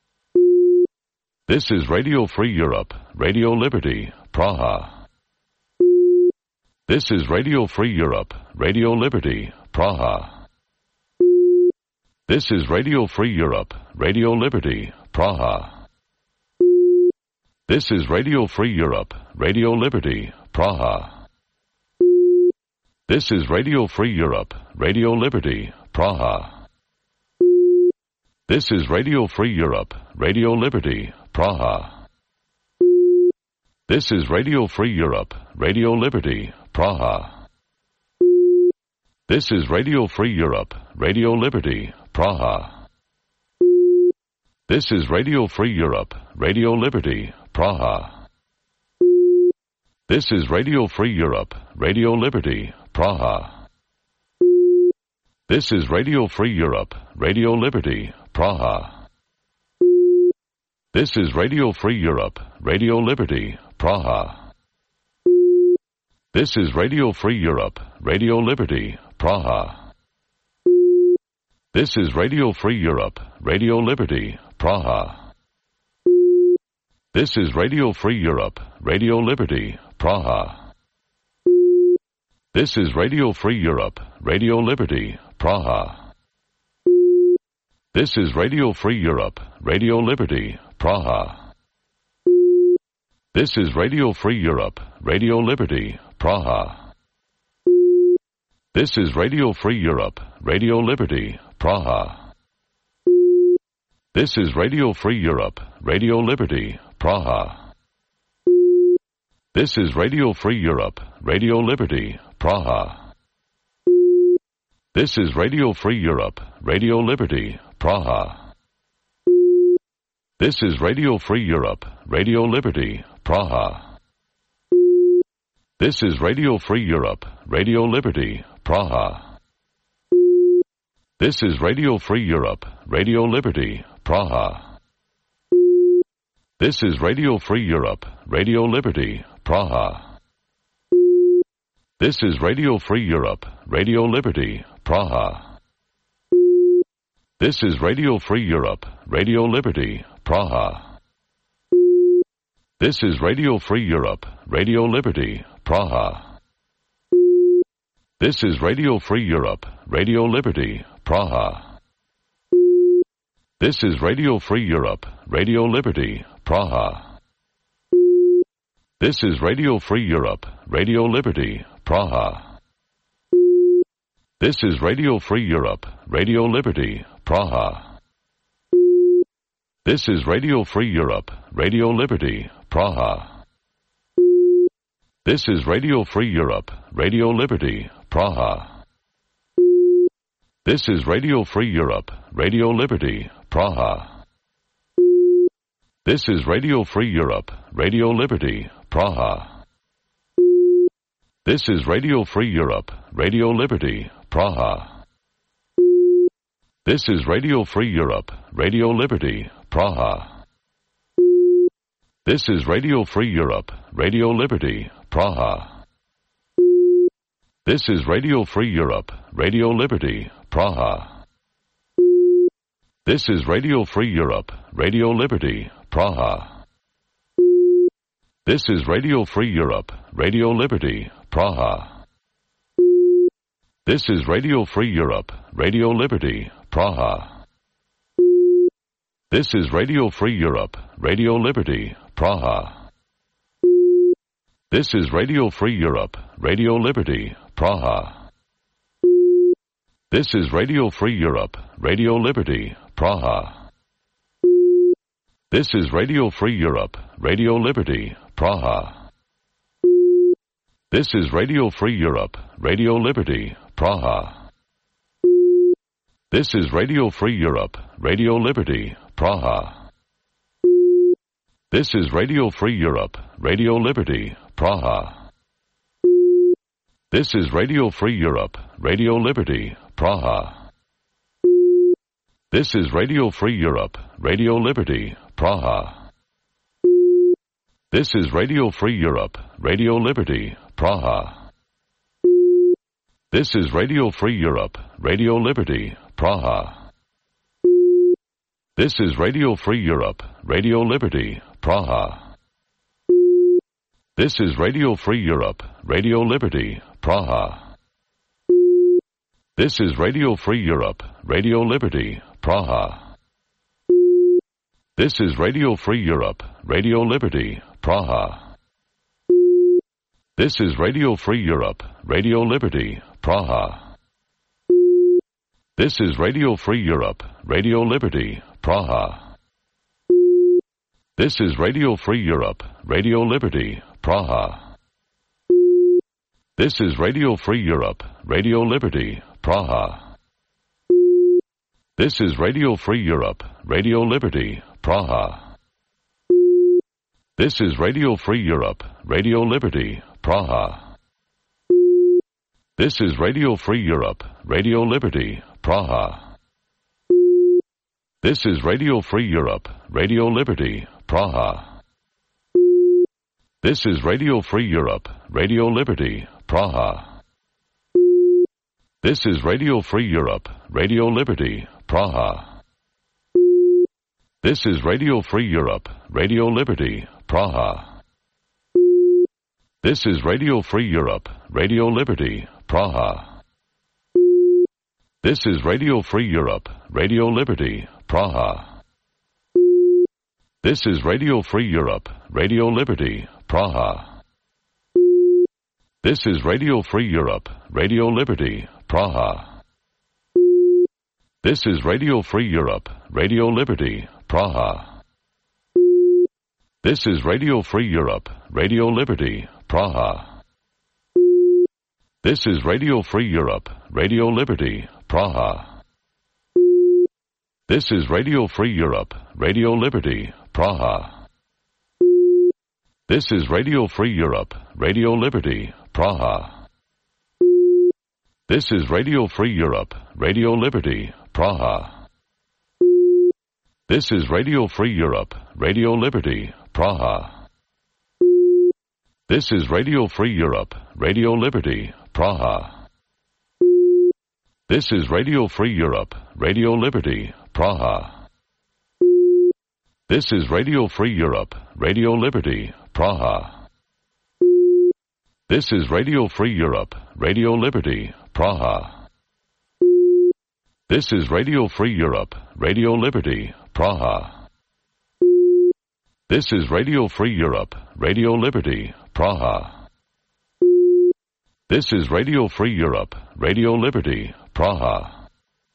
This is Radio Free Europe, Radio Liberty, Praha. This is Radio Free Europe, Radio Liberty, Praha. This is Radio Free Europe, Radio Liberty, Praha. This is Radio Free Europe, Radio Liberty, Praha. This is Radio Free Europe, Radio Liberty, Praha. This is Radio Free Europe, Radio Liberty, Praha. This is Radio Free Europe, Radio Liberty, Praha. This is Radio Free Europe, Radio Liberty, Praha. This is Radio Free Europe, Radio Liberty, Praha. This is Radio Free Europe, Radio Liberty, Praha. This is Radio Free Europe, Radio Liberty, Praha. This is Radio Free Europe, Radio Liberty, Praha. This is Radio Free Europe, Radio Liberty, Praha. This is Radio Free Europe, Radio Liberty, Praha. This is Radio Free Europe, Radio Liberty, Praha. This is Radio Free Europe, Radio Liberty, Praha. This is Radio Free Europe, Radio Liberty, Praha. This is Radio Free Europe, Radio Liberty, Praha. This is Radio Free Europe, Radio Liberty, Praha. This is Radio Free Europe, Radio Liberty, Praha. This is Radio Free Europe, Radio Liberty, Praha. This is Radio Free Europe, Radio Liberty, Praha. This is Radio Free Europe, Radio Liberty, Praha. This is Radio Free Europe, Radio Liberty, Praha. This is Radio Free Europe, Radio Liberty, Praha. This is Radio Free Europe, Radio Liberty, Praha. This is Radio Free Europe, Radio Liberty, Praha. This is Radio Free Europe, Radio Liberty, Praha. This is Radio Free Europe, Radio Liberty, Praha. This is Radio Free Europe, Radio Liberty, Praha. This is Radio Free Europe, Radio Liberty, Praha. This is Radio Free Europe, Radio Liberty, Praha. This is Radio Free Europe, Radio Liberty, Praha. This is Radio Free Europe, Radio Liberty, Praha. This is Radio Free Europe, Radio Liberty, Praha. This is Radio Free Europe, Radio Liberty, Praha. This is Radio Free Europe, Radio Liberty, Praha. This is Radio Free Europe, Radio Liberty, Praha. This is Radio Free Europe, Radio Liberty, Praha. This is Radio Free Europe, Radio Liberty, Praha. This is Radio Free Europe, Radio Liberty, Praha. This is Radio Free Europe, Radio Liberty, Praha. This is Radio Free Europe, Radio Liberty, Praha. This is Radio Free Europe, Radio Liberty, Praha. This is Radio Free Europe, Radio Liberty, Praha. This is Radio Free Europe, Radio Liberty, Praha. This is Radio Free Europe, Radio Liberty, Praha. This is Radio Free Europe, Radio Liberty, Praha. This is Radio Free Europe, Radio Liberty, Praha. This is Radio Free Europe, Radio Liberty, Praha. This is Radio Free Europe, Radio Liberty, Praha. This is Radio Free Europe, Radio Liberty, Praha. This is Radio Free Europe, Radio Liberty, Praha. This is Radio Free Europe, Radio Liberty, Praha. This is Radio Free Europe, Radio Liberty, Praha. This is Radio Free Europe, Radio Liberty, Praha. This is Radio Free Europe, Radio Liberty, Praha. This is Radio Free Europe, Radio Liberty, Praha. This is Radio Free Europe, Radio Liberty, Praha. This is Radio Free Europe, Radio Liberty, Praha. This is Radio Free Europe, Radio Liberty, Praha. This is Radio Free Europe, Radio Liberty, Praha. This is Radio Free Europe, Radio Liberty, Praha. This is Radio Free Europe, Radio Liberty, Praha. This is Radio Free Europe, Radio Liberty, Praha. This is Radio Free Europe, Radio Liberty, Praha. This is Radio Free Europe, Radio Liberty, Praha. This is Radio Free Europe, Radio Liberty, Praha. This is Radio Free Europe, Radio Liberty, Praha. This is Radio Free Europe, Radio Liberty, Praha. This is Radio Free Europe, Radio Liberty, Praha. This is Radio Free Europe, Radio Liberty, Praha. This is Radio Free Europe, Radio Liberty, Praha. This is Radio Free Europe, Radio Liberty, Praha. This is Radio Free Europe, Radio Liberty, Praha. This is Radio Free Europe, Radio Liberty, Praha. This is Radio Free Europe, Radio Liberty, Praha. This is Radio Free Europe, Radio Liberty, Praha. This is Radio Free Europe, Radio Liberty, Praha. This is Radio Free Europe, Radio Liberty, Praha. This is Radio Free Europe, Radio Liberty, Praha. This is Radio Free Europe, Radio Liberty, Praha. This is Radio Free Europe, Radio Liberty, Praha. This is Radio Free Europe, Radio Liberty, Praha. This is Radio Free Europe, Radio Liberty, Praha. This is Radio Free Europe, Radio Liberty, Praha. This is Radio Free Europe, Radio Liberty, Praha. This is Radio Free Europe, Radio Liberty, Praha.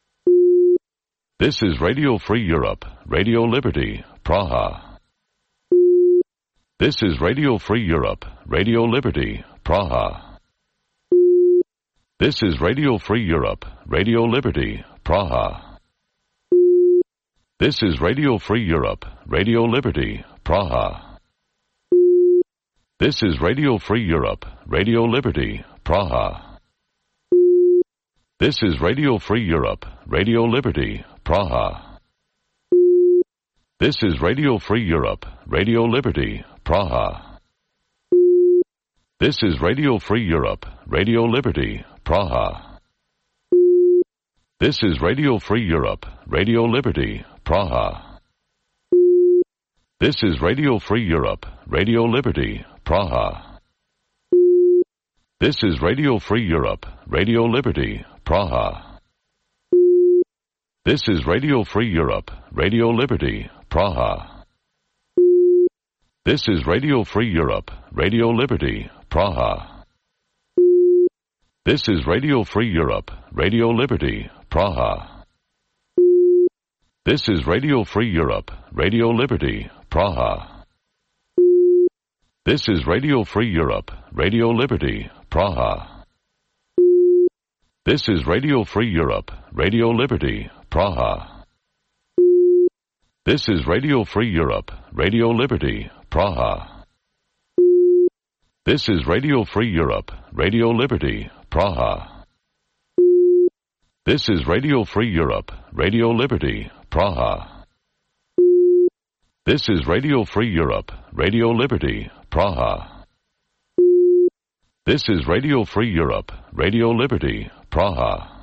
This is Radio Free Europe, Radio Liberty, Praha. This is Radio Free Europe, Radio Liberty, Praha. This is Radio Free Europe, Radio Liberty, Praha. This is Radio Free Europe, Radio Liberty, Praha. This is Radio Free Europe, Radio Liberty, Praha. This is Radio Free Europe, Radio Liberty, Praha. This is Radio Free Europe, Radio Liberty, Praha. This is Radio Free Europe, Radio Liberty, Praha. This is Radio Free Europe, Radio Liberty, Praha. This is Radio Free Europe, Radio Liberty, Praha. This is Radio Free Europe, Radio Liberty, Praha. This is Radio Free Europe, Radio Liberty, Praha. This is Radio Free Europe, Radio Liberty, Praha. This is Radio Free Europe, Radio Liberty, Praha. This is Radio Free Europe, Radio Liberty, Praha. This is Radio Free Europe, Radio Liberty, Praha. This is Radio Free Europe, Radio Liberty, Praha. This is Radio Free Europe, Radio Liberty, Praha. This is Radio Free Europe, Radio Liberty, Praha. This is Radio Free Europe, Radio Liberty, Praha. This is Radio Free Europe, Radio Liberty, Praha. This is Radio Free Europe, Radio Liberty, Praha.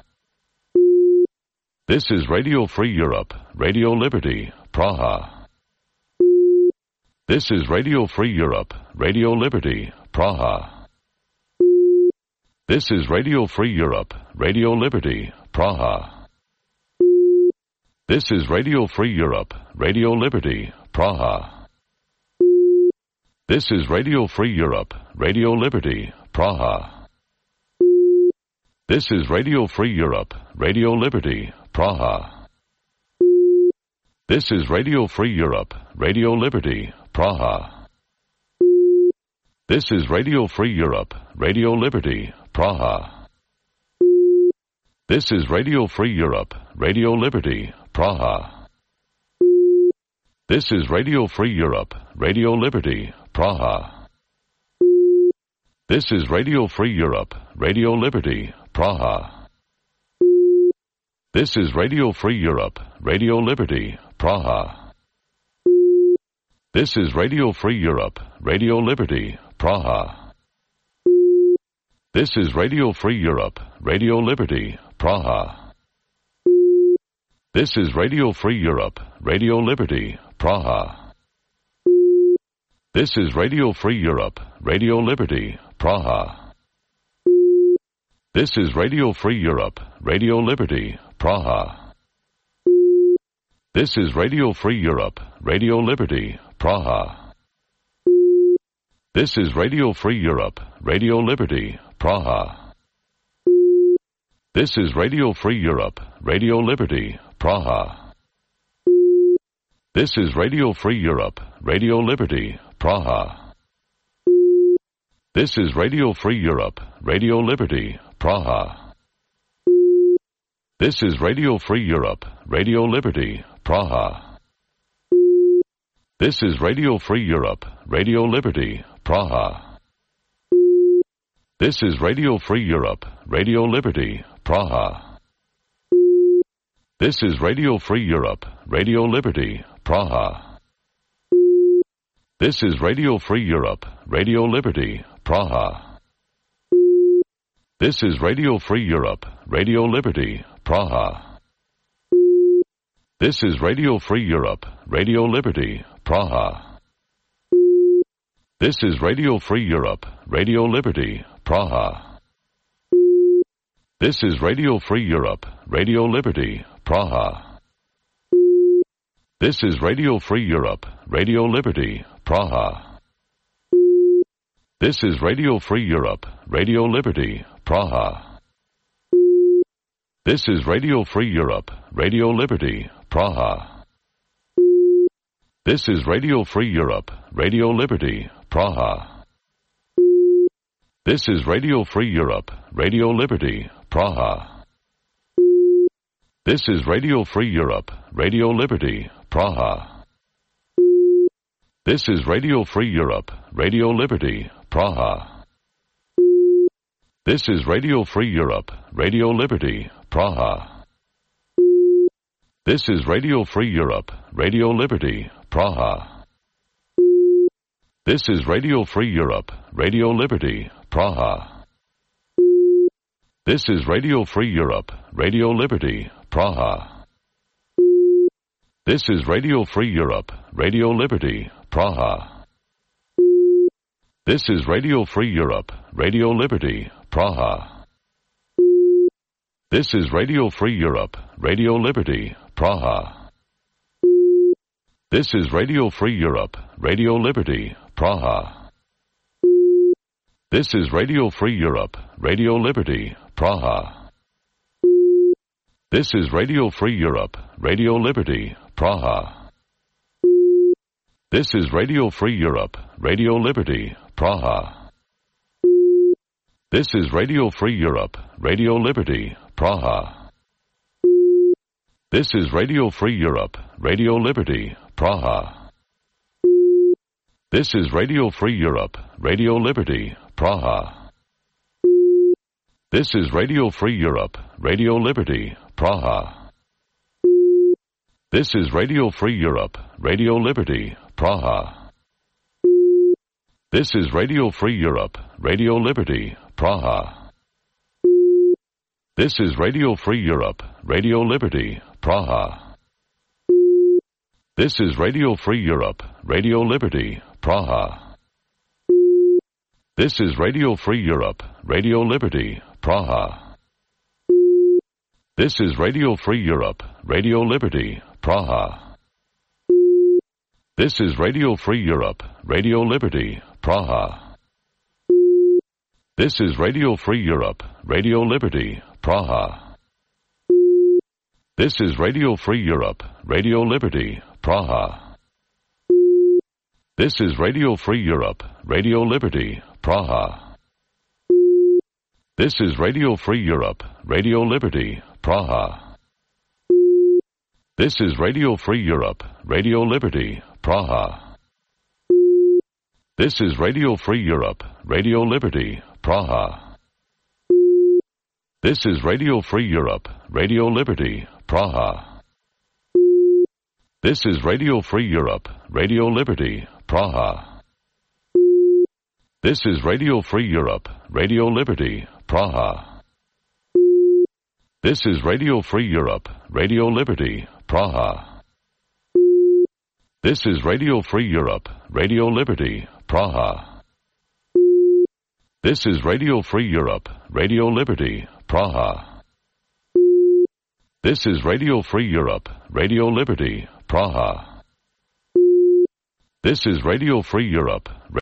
This is Radio Free Europe, Radio Liberty, Praha. This is Radio Free Europe, Radio Liberty, Praha. This is Radio Free Europe, Radio Liberty, Praha. This is Radio Free Europe, Radio Liberty, Praha. This is Radio Free Europe, Radio Liberty, Praha. This is Radio Free Europe, Radio Liberty, Praha. This is Radio Free Europe, Radio Liberty, Praha. This is Radio Free Europe, Radio Liberty, Praha. This is Radio Free Europe, Radio Liberty, Praha. This is Radio Free Europe, Radio Liberty, Praha. This is Radio Free Europe, Radio Liberty, Praha. This is Radio Free Europe, Radio Liberty, Praha. This is Radio Free Europe, Radio Liberty, Praha. This is Radio Free Europe, Radio Liberty, Praha. This is Radio Free Europe, Radio Liberty, Praha. This is Radio Free Europe, Radio Liberty, Praha. This is Radio Free Europe, Radio Liberty, Praha. This is Radio Free Europe, Radio Liberty, Praha. This is Radio Free Europe, Radio Liberty, Praha. This is Radio Free Europe, Radio Liberty, Praha. This is Radio Free Europe, Radio Liberty, Praha. This is Radio Free Europe, Radio Liberty, Praha. This is Radio Free Europe, Radio Liberty, Praha. This is Radio Free Europe, Radio Liberty, Praha. This is Radio Free Europe, Radio Liberty, Praha. This is Radio Free Europe, Radio Liberty, Praha. This is Radio Free Europe, Radio Liberty, Praha. This is Radio Free Europe, Radio Liberty, Praha. This is Radio Free Europe, Radio Liberty, Praha. This is Radio Free Europe, Radio Liberty, Praha. This is Radio Free Europe, Radio Liberty, Praha. This is Radio Free Europe, Radio Liberty, Praha. This is Radio Free Europe, Radio Liberty, Praha. This is Radio Free Europe, Radio Liberty, Praha. This is Radio Free Europe, Radio Liberty, Praha. This is Radio Free Europe, Radio Liberty, Praha. This is Radio Free Europe, Radio Liberty, Praha. This is Radio Free Europe, Radio Liberty, Praha. This is Radio Free Europe, Radio Liberty, Praha. This is Radio Free Europe, Radio Liberty, Praha. This is Radio Free Europe, Radio Liberty, Praha. This is Radio Free Europe, Radio Liberty, Praha. This is Radio Free Europe, Radio Liberty, Praha. This is Radio Free Europe, Radio Liberty, Praha. This is Radio Free Europe, Radio Liberty, Praha. This is Radio Free Europe, Radio Liberty, Praha. This is Radio Free Europe, Radio Liberty, Praha. This is Radio Free Europe, Radio Liberty, Praha. This is Radio Free Europe, Radio Liberty, Praha. This is Radio Free Europe, Radio Liberty, Praha. This is Radio Free Europe, Radio Liberty, Praha. This is Radio Free Europe, Radio Liberty, Praha. This is Radio Free Europe, Radio Liberty, Praha. This is Radio Free Europe, Radio Liberty, Praha. This is Radio Free Europe, Radio Liberty, Praha. This is Radio Free Europe, Radio Liberty, Praha. This is Radio Free Europe, Radio Liberty, Praha. This is Radio Free Europe, Radio Liberty, Praha. This is Radio Free Europe, Radio Liberty, Praha. This is Radio Free Europe, Radio Liberty, Praha. This is Radio Free Europe, Radio Liberty, Praha. This is Radio Free Europe, Radio Liberty, Praha. This is Radio Free Europe, Radio Liberty, Praha. This is Radio Free Europe, Radio Liberty, Praha. This is Radio Free Europe, Radio Liberty, Praha. This is Radio Free Europe, Radio Liberty, Praha. This is Radio Free Europe, Radio Liberty, Praha. This is Radio Free Europe, Radio Liberty, Praha. This is Radio Free Europe, Radio Liberty, Praha. This is Radio Free Europe, Radio Liberty, Praha. This is Radio Free Europe, Radio Liberty, Praha. This is Radio Free Europe, Radio Liberty, Praha. This is Radio Free Europe, Radio Liberty, Praha. This is Radio Free Europe.